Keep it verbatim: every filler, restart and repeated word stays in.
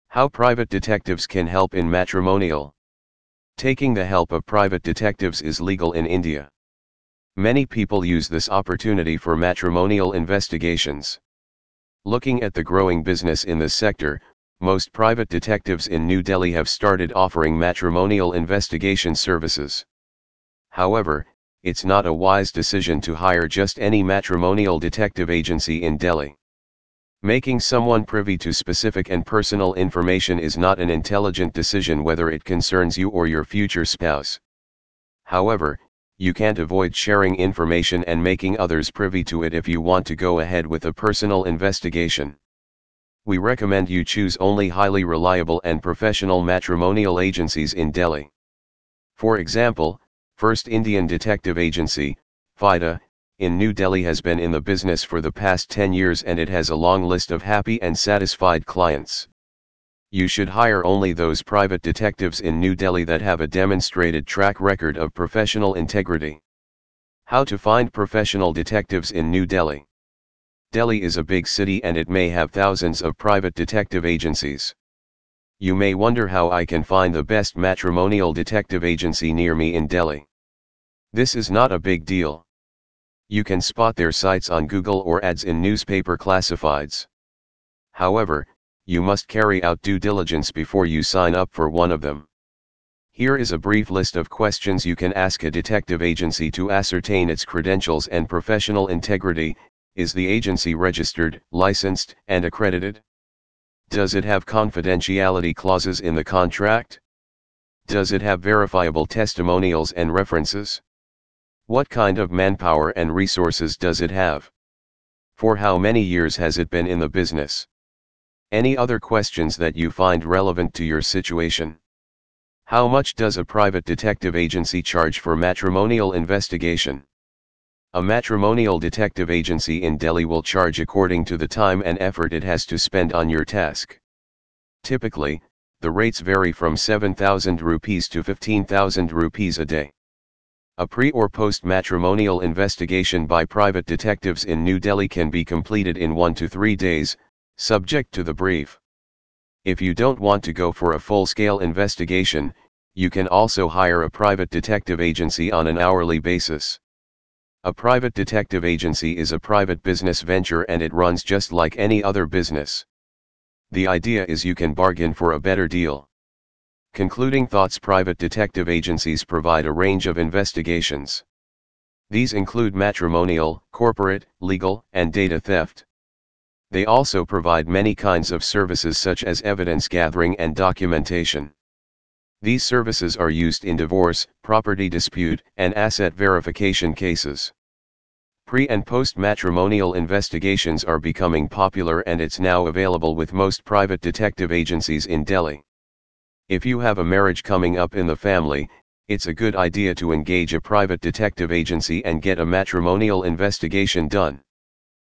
How private detectives can help in matrimonial. Taking the help of private detectives is legal in India. Many people use this opportunity for matrimonial investigations. Looking at the growing business in this sector, most private detectives in New Delhi have started offering matrimonial investigation services. However, it's not a wise decision to hire just any matrimonial detective agency in Delhi. Making someone privy to specific and personal information is not an intelligent decision whether it concerns you or your future spouse. However, you can't avoid sharing information and making others privy to it if you want to go ahead with a personal investigation. We recommend you choose only highly reliable and professional matrimonial agencies in Delhi. For example, First Indian Detective Agency, FIDA, in New Delhi has been in the business for the past ten years and it has a long list of happy and satisfied clients. You should hire only those private detectives in New Delhi that have a demonstrated track record of professional integrity. How to find professional detectives in New Delhi. Delhi is a big city and it may have thousands of private detective agencies. You may wonder how I can find the best matrimonial detective agency near me in Delhi. This is not a big deal. You can spot their sites on Google or ads in newspaper classifieds. However, you must carry out due diligence before you sign up for one of them. Here is a brief list of questions you can ask a detective agency to ascertain its credentials and professional integrity. Is the agency registered, licensed, and accredited? Does it have confidentiality clauses in the contract? Does it have verifiable testimonials and references? What kind of manpower and resources does it have? For how many years has it been in the business? Any other questions that you find relevant to your situation? How much does a private detective agency charge for matrimonial investigation? A matrimonial detective agency in Delhi will charge according to the time and effort it has to spend on your task. Typically, the rates vary from seven thousand rupees to fifteen thousand rupees a day. A pre- or post-matrimonial investigation by private detectives in New Delhi can be completed in one to three days, subject to the brief. If you don't want to go for a full-scale investigation, you can also hire a private detective agency on an hourly basis. A private detective agency is a private business venture and it runs just like any other business. The idea is you can bargain for a better deal. Concluding thoughts: private detective agencies provide a range of investigations. These include matrimonial, corporate, legal, and data theft. They also provide many kinds of services such as evidence gathering and documentation. These services are used in divorce, property dispute, and asset verification cases. Pre- and post-matrimonial investigations are becoming popular and it's now available with most private detective agencies in Delhi. If you have a marriage coming up in the family, it's a good idea to engage a private detective agency and get a matrimonial investigation done.